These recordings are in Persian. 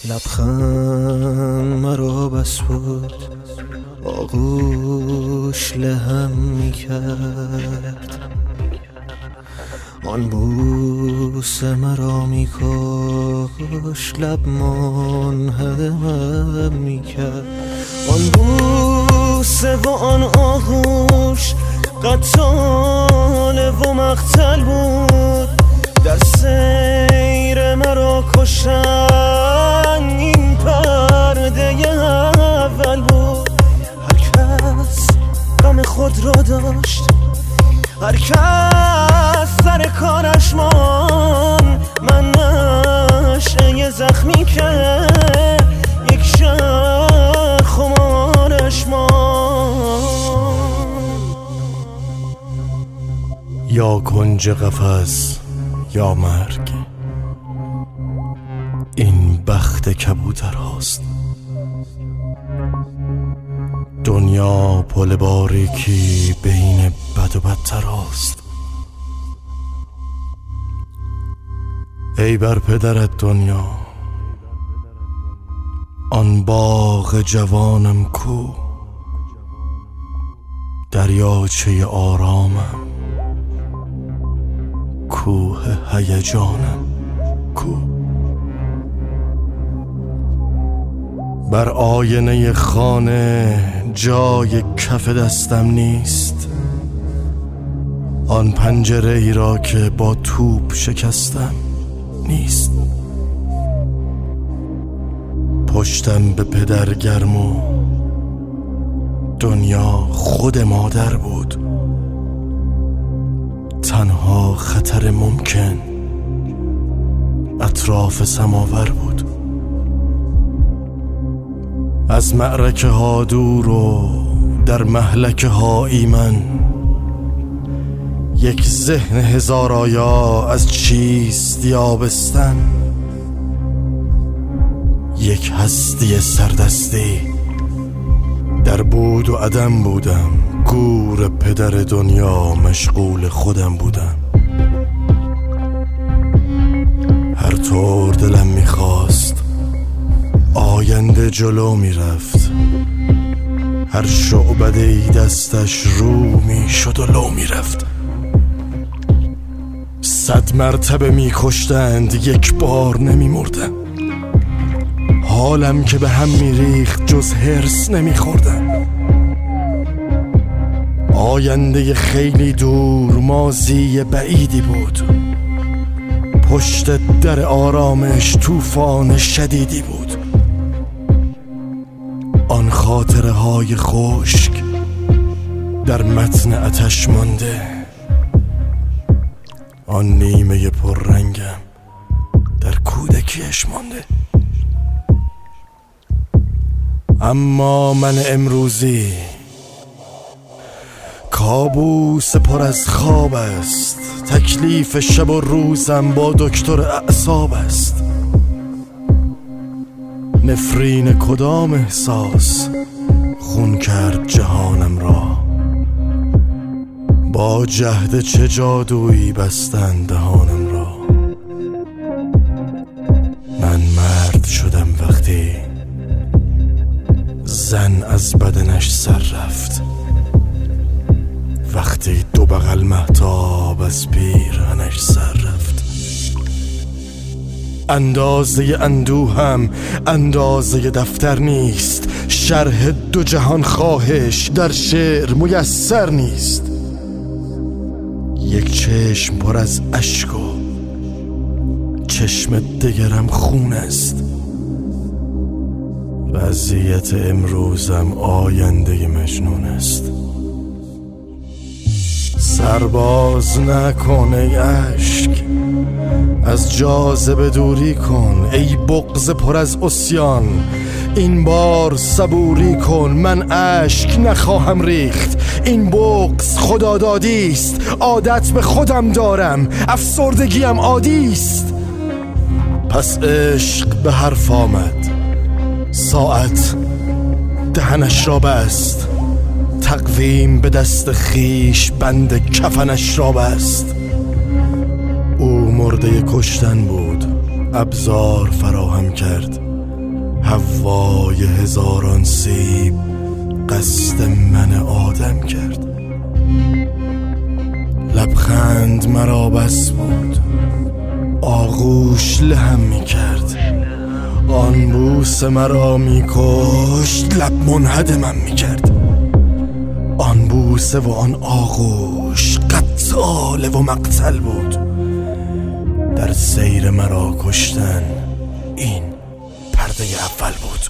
لبخند مرا بس بود، آغوش لهم میکرد، آن بوسه مرا میکش، لب منهدم میکرد. آن بوسه و آن آغوش قتال و مقتل بود، در سیر مرا کشتن این پرده اول بود. هر کس غم خود را داشت، هر کس سر کارش مان، من نشأه زخمی که یک شب خمارش مان. یا کنج قفس یا مرگ، این بخت کبوتر هاست. دنیا پل باریکی بین بد و بدتر هاست. ای بر پدرت دنیا، آن باغ جوانم کو، دریاچه آرامم، کوه هیجانم کو. بر آینه خانه جای کف دستم نیست، آن پنجره ای را که با توپ شکستم نیست. پشتم به پدر گرم و دنیا خود مادر بود، تنها خطر ممکن اطراف سماور بود. از معرکه ها دور و در مهلکه ها ایمن، یک ذهن هزار آیا از چیست یابستن، یک هستی سردستی در بود و عدم بودم، گور پدر دنیا مشغول خودم بودم. هر طور دلم میخواست آینده جلو میرفت، هر شعبده‌ای دستش رو میشد و لو میرفت. 100 مرتبه میکشتند یک بار نمیمردم، حالم که به هم میریخت جز هرس نمیخوردم. آینده خیلی دور ماضی بعیدی بود، پشت در آرامش طوفان شدیدی بود. آن خاطره های خشک در متن آتش مانده، آن نیمه پررنگم در کودکیش مانده. اما من امروزی کابوس پر از خواب است، تکلیف شب و روزم با دکتر اعصاب است. نفرین کدام احساس خون کرد جهانم را، با جهد چه جادویی بستن دهانم را. من مرد شدم وقتی زن از بدنش سر رفت، وقتی 2 بغل مهتاب از پیرهنش سر رفت. اندازه اندوهم اندازه دفتر نیست، شرح 2 جهان خواهش در شعر میسر نیست. یک چشم پر از اشک و چشم دگرم خون است، وضعیت امروزم آینده مجنون است. سرباز نکن ای اشک، از جاذبه دوری کن ای بغض پر از عصیان، این بار صبوری کن. من اشک نخواهم ریخت، این بغض خدادادی است، عادت به خودم دارم، افسردگیم عادی است. پس عشق به حرف آمد، ساعت دهنش را بست، تقویم به دست خیش بند کفنش را بست. او مرده کشتن بود، ابزار فراهم کرد، حوای هزاران سیب قصد من آدم کرد. لبخند مرا بس بود، آغوش لهم می کرد. آن بوس مرا می کشت، لب منهدمم می کرد. آن بوسه و آن آغوش قتاله و مقتل بود. در سیر مرا کشتن این پرده اول بود.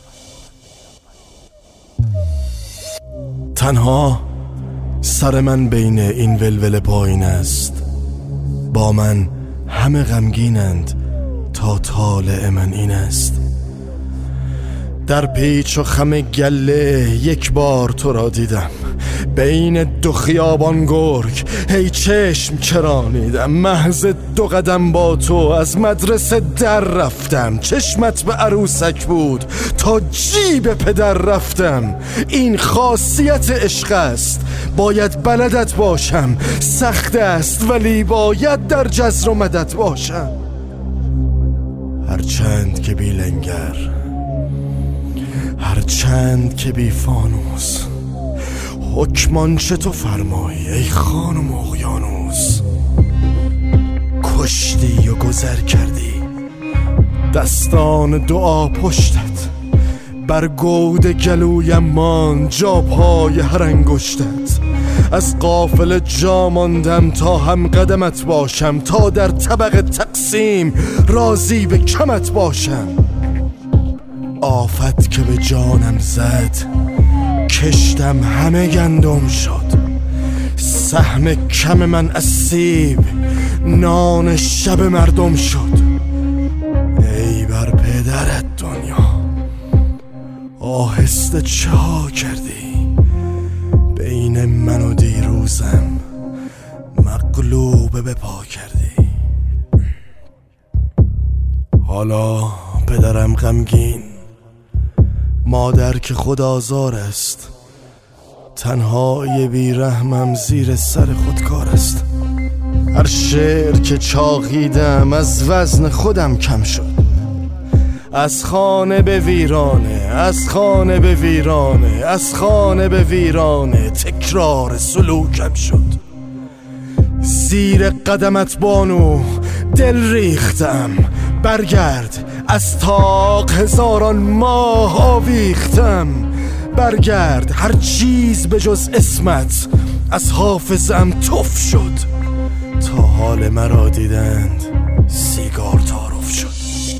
تنها سر من بین این ولول پایین است. با من همه غمگینند تا طالع من این است. در پیچ و خم گله یک بار تو را دیدم، بین دو خیابان گرگ هی چشم چرانیدم. محض 2 قدم با تو از مدرسه در رفتم. چشمت به عروسک بود تا جیب پدر رفتم. این خاصیت عشق است، باید بلدت باشم. سخت است ولی باید در جزر و مدد باشم. هرچند که بی لنگر، هرچند که بی فانوس، حکمان چه تو فرمایی ای خانم اقیانوس. کشتی و گذر کردی دستان دعا پشتت، بر گود گلویم ماند جا پای هر انگشتت. از قافله جا ماندم تا هم قدمت باشم، تا در طبق تقسیم راضی به کمت باشم. آفت که به جانم زد کشتم همه گندم شد. سهم کم من از سیب نان شب مردم شد. ای بر پدرت دنیا آهسته چه ها کردی؟ بین من و دیروزم مغلوب به پا کردی. حالا پدرم غمگین، مادر که خود آزار است. تنهای بیرحمم زیر سر خودکار است. هر شعر که چاقیدم از وزن خودم کم شد. از خانه به ویرانه، از خانه به ویرانه، از خانه به ویرانه تکرار سلوکم شد. زیر قدمت بانو دل ریختم، برگرد از تاق هزاران ماه آویختم. برگرد هر چیز به جز اسمت از حافظم تف شد. تا حال مرا دیدند سیگار تعارف شد.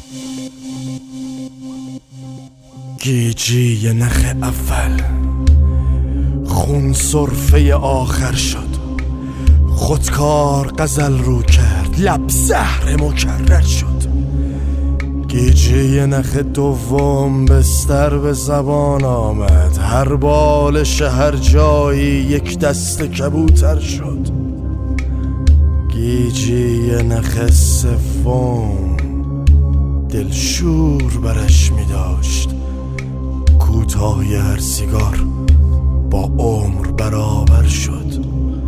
گیجی نخ اول خون سرفه آخر شد. خودکار غزل رو کرد، لب زهر مکرر شد. گیجی نخ دوم بستر به زبان آمد. هر بالش هر جایی یک دست کبوتر شد. گیجی نخ سوم دلشور برش می داشت. کوتاهی هر سیگار با عمر برابر شد.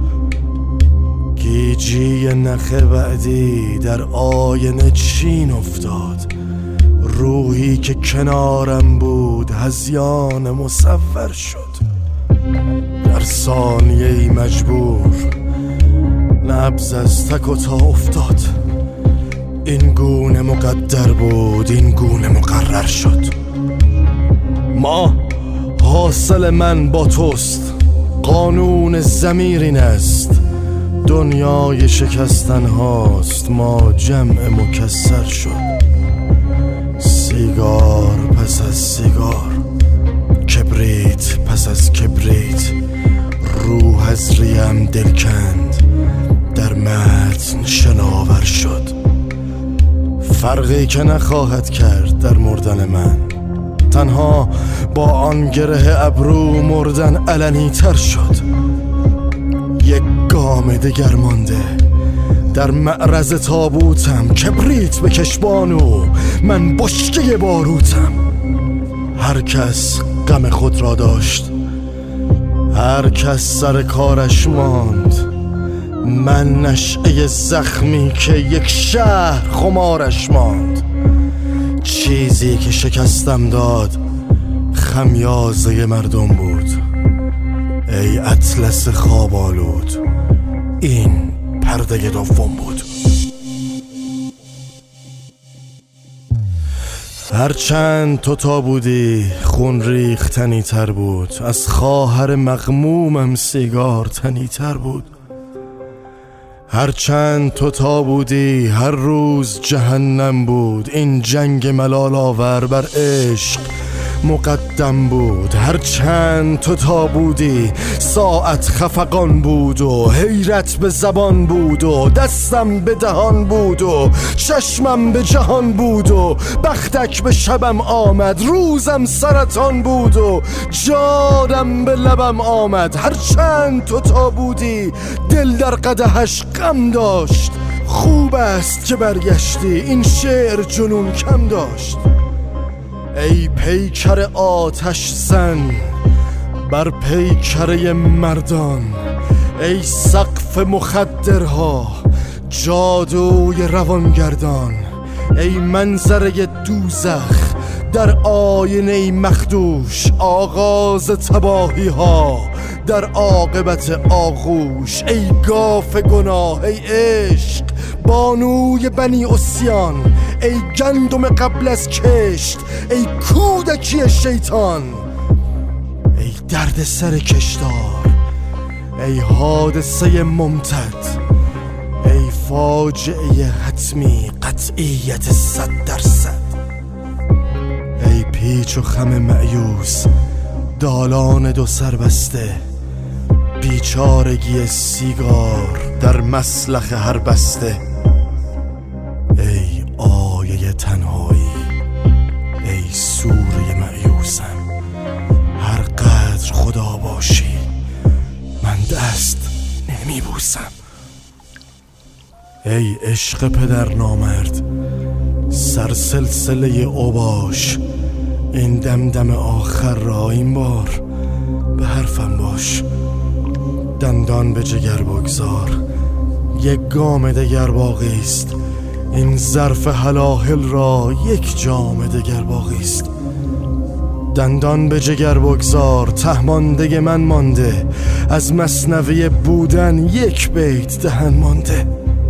گیجی نخ بعدی در آینه چین افتاد. روحی که کنارم بود هذیان مصور شد. در ثانیه‌ای مجبور نبض از تک و تا افتاد. این گونه مقدر بود، این گونه مقرر شد. ما حاصل من با توست، قانون ضمیر این است. دنیای شکستن هاست، ما جمع مکسر شد. سیگار پس از سیگار، کبریت پس از کبریت، روح از ریم دل کند، در متن شناور شد. فرقی که نخواهد کرد در مردن من، تنها با آن گره ابرو مردن علنی تر شد. یک گام دگر مانده، در معرض تابوتم. کبریت به کشبانو، من بشکه باروتم. هر کس غم خود را داشت، هر کس سر کارش ماند. من نشعه زخمی که یک شهر خمارش ماند. چیزی چیزی که شکستم داد خمیازه مردم بود. ای اطلس خواب آلود، این پرده دوم بود. هرچند تو تا بودی خون ریختنی تر بود، از خواهر مغمومم سیگار تنی تر بود. هرچند تو تا بودی هر روز جهنم بود، این جنگ ملال آور بر عشق مقدم بود. هرچند تو تا بودی ساعت خفقان بود و حیرت به زبان بود و دستم به دهان بود و چشمم به جهان بود و بختک به شبم آمد، روزم سرطان بود و جادم به لبم آمد. هرچند تو تا بودی دل در قدحش غم داشت، خوب است که برگشتی، این شعر جنون کم داشت. ای پیکر آتش زن بر پیکره مردان، ای سقف مخدرها جادوی روانگردان، ای منظره دوزخ در آینه مخدوش، آغاز تباهی ها در عاقبت آغوش. ای گاف گناه، ای عشق بانوی بنی عصیان، ای گندم قبل از کشت، ای کودکی شیطان، ای درد سر کشتار، ای حادثه ممتد، ای فاجعه حتمی قطعیت 100%. ای پیچ و خم مأیوس دالان دو سربسته، بیچارگی سیگار در مسلخ هر بسته. ای آیه تنهایی، ای سوره مأیوسم، هر قدر خدا باشی من دست نمی بوسم. ای عشق پدر نامرد سرسلسله اوباش، این دمدم آخر را این بار به حرفم باش. دندان به جگر بگذار، یک گام دگر باقی است، این ظرف هلاهل را یک جام دگر باقی است. دندان به جگر بگذار، ته مانده من مانده، از مثنوی بودن یک بیت دهن مانده.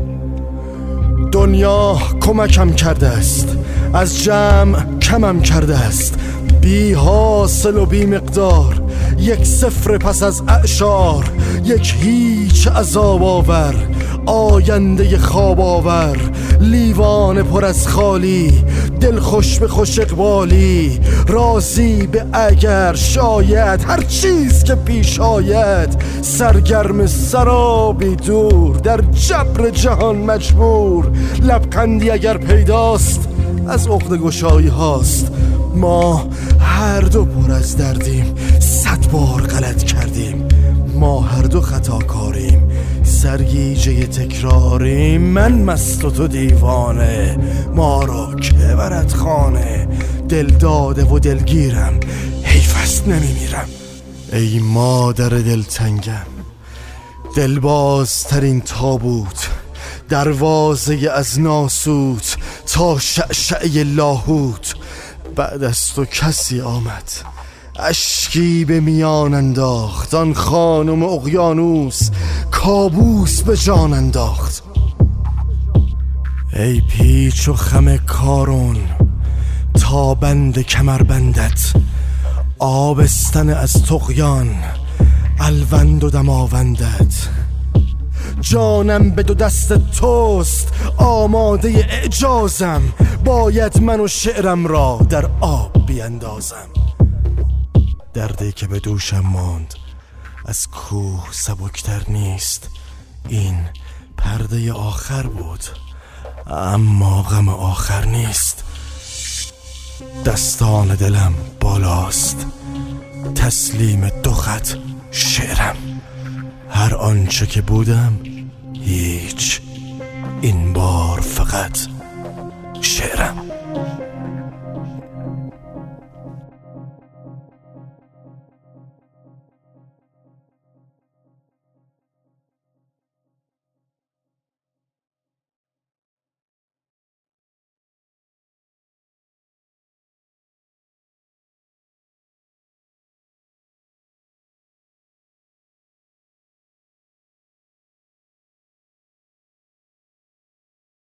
دنیا کمکم کرده است، از جمع کمم کرده است، بی حاصل و بی مقدار، یک صفر پس از اعشار، یک هیچ عذاب آور، آینده خواب آور، لیوان پر از خالی، دل خوش به خوش اقبالی، راضی به اگر شاید هر چیز که پیش آید، سرگرم سرابی دور در جبر جهان مجبور. لبخندی اگر پیداست از عقده گشایی هاست، ما هر دو پر از دردیم، 100 بار غلط کردیم، ما هر دو خطاکاریم، سرگیجه تکراریم. من مست و تو دیوانه، ما را که برد خانه، دل داده و دلگیرم، حیف است نمیمیرم. ای مادر دلتنگم، دلبازترین تابوت، دروازه از ناسوت تا شعشعه لاهوت. بعد از تو کسی آمد، اشکی به میان انداخت، آن خانم اقیانوس کابوس به جان انداخت. ای پیچ و خم کارون تا بند کمربندت، آبستن از طغیان الوند و دماوندت. جانم به دو دست توست، آماده اعجازم، باید من و شعرم را در آب بیندازم. دردی که به دوشم ماند از کوه سبکتر نیست، این پرده آخر بود اما غم آخر نیست. دستان دلم بالاست، تسلیم دو خط شعرم، هر آنچه که بودم هیچ، این بار فقط شعرم.